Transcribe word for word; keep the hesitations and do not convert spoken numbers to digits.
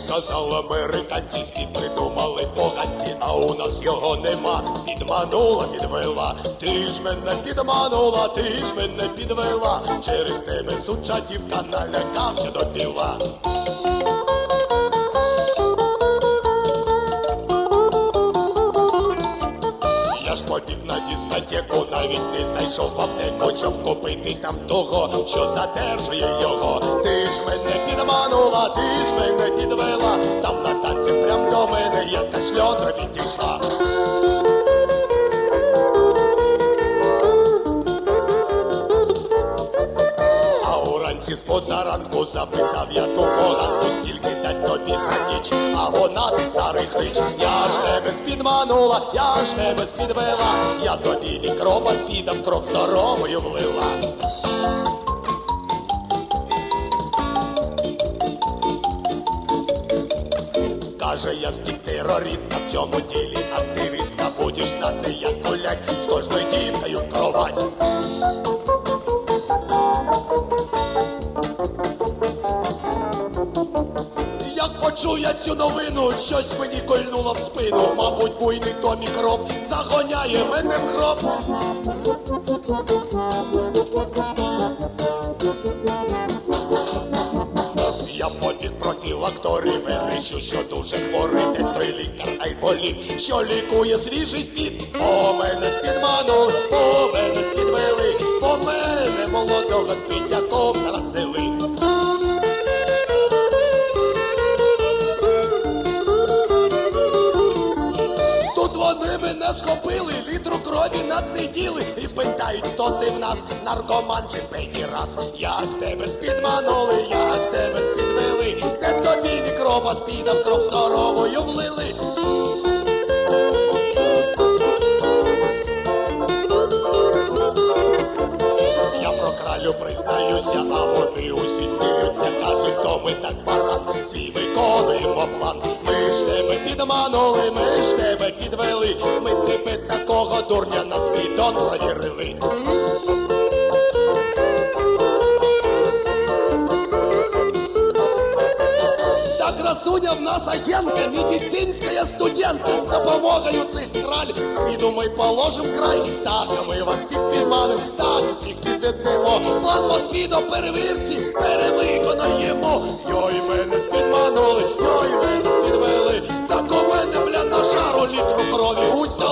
сказали американці, спід придумали поганці, а у нас його нема. Підманула, підвела, ти ж мене підманула, ти ж мене підвела, через тебе суча дівка налякався до біла. Я ж побіг на дискотеку, навіть не зайшов в аптеку, щоб купити там того, що задержує його. Ти ж мене підманула, ти ж мене підвела, там на танці прям до мене яка шльондра підійшла. А уранці з позаранку запитав я ту поганку, скільки дать тобі за ніч, а вона ти старий хрич. Я ж тебе спідманула, я ж тебе спідвела, я тобі мікроба спіда в кров здоровою влила. Каже, я спід-терористка, в цьому ділі активістка, будеш знати, як гулять з кожною дівкою в кровать. Як почув я цю новину, щось мені кольнуло в спину. Мабуть, буйний то мікроб загоняє мене в гроб. Я побіг профілакторії, вирішив, що дуже хворий, де той лікар, ай болів, що лікує свіжий спід. По мене спідманули, по мене спідвели, по мене молодого спідняком заразили. Тут вони мене схопили, літру крові нациділи і питають, хто ти в нас, наркоман чи педірас. Як тебе спідманули, як тебе спідвели, де тобі мікроба спіда в кров здоровою влили. Я про кралю признаюся, а вони усі сміються, кажуть, то ми так баран, свій виконуємо план. Ми ж тебе підманули, ми ж тебе підвели, ми тебе такого дурня на спідон провірили. Та красуня в нас агентка, медицинська студентка, з допомогою цих краль спіду ми положим край. Так, ми вас всіх спідманим, так всіх підведемо, план по спіду перевірці перевиконаємо. Йой, мене спідманули, йой, мене спідвели, так у мене, бля, на шару літру крові уся